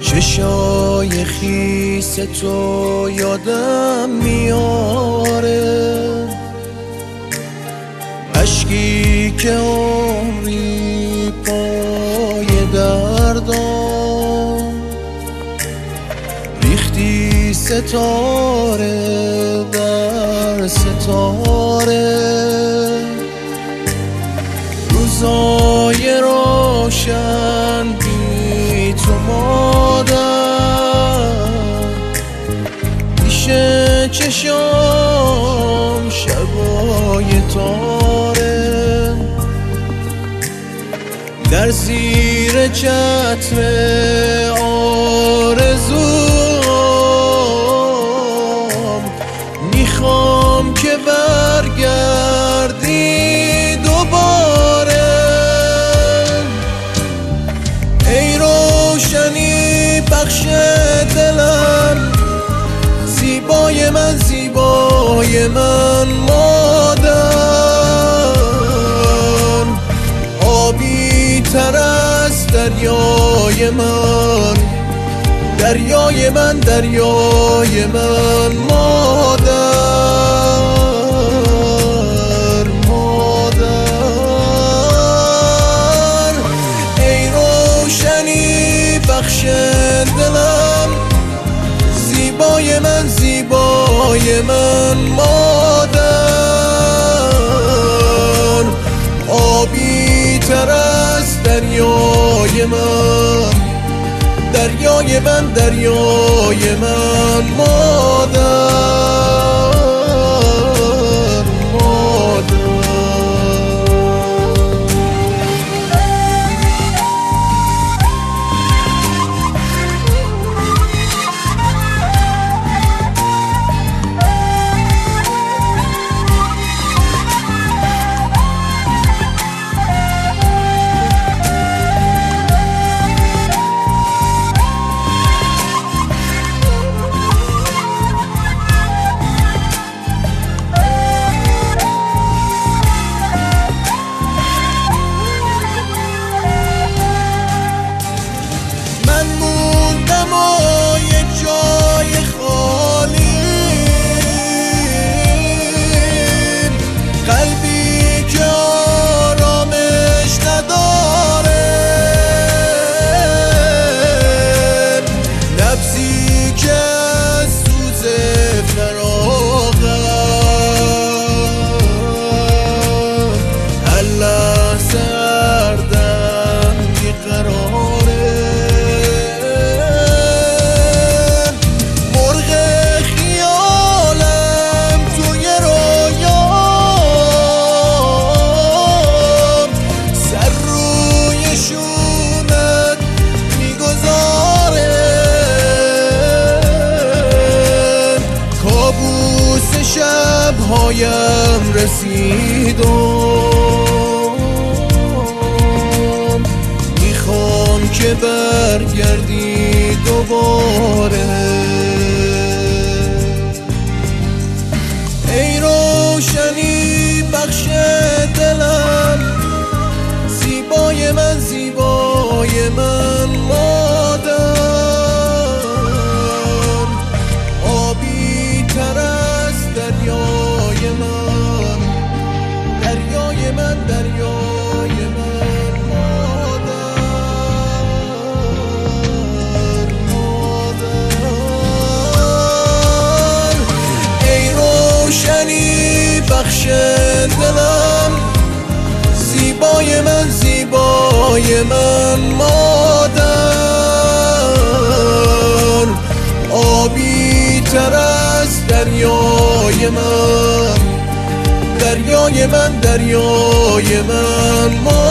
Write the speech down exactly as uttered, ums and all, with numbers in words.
چشای خیس تو یادم میاره، اشکی که عمری پای دردم ریختی ستاره در ستاره، روزای روشن بی تو مادر، پیش چشام شبای تاره، در زیر چتر آرزوم میخوام که برگردی دوباره. ای روشنی بخش دلم، زیبای من زیبای من مادر، آبی تر از دریای من، دریای من دریای من مادر، مادر. ای روشنی بخش دلم، زیبای من زیبای من مادر، آبی تر از دریای من، دریای من دریای من مادر، مادر. شبهایم رسیدم، میخوام که برگردی دوباره. ای روشنی بخش دلم، زیبای من زیبای من مادر، آبی تر از دریای من، دریای من دریای من مادر، مادر. ای روشنی بخش دلم، زیبای من زیبای من مادر، آبی تر از دریای من، دریای من دریای من مادر.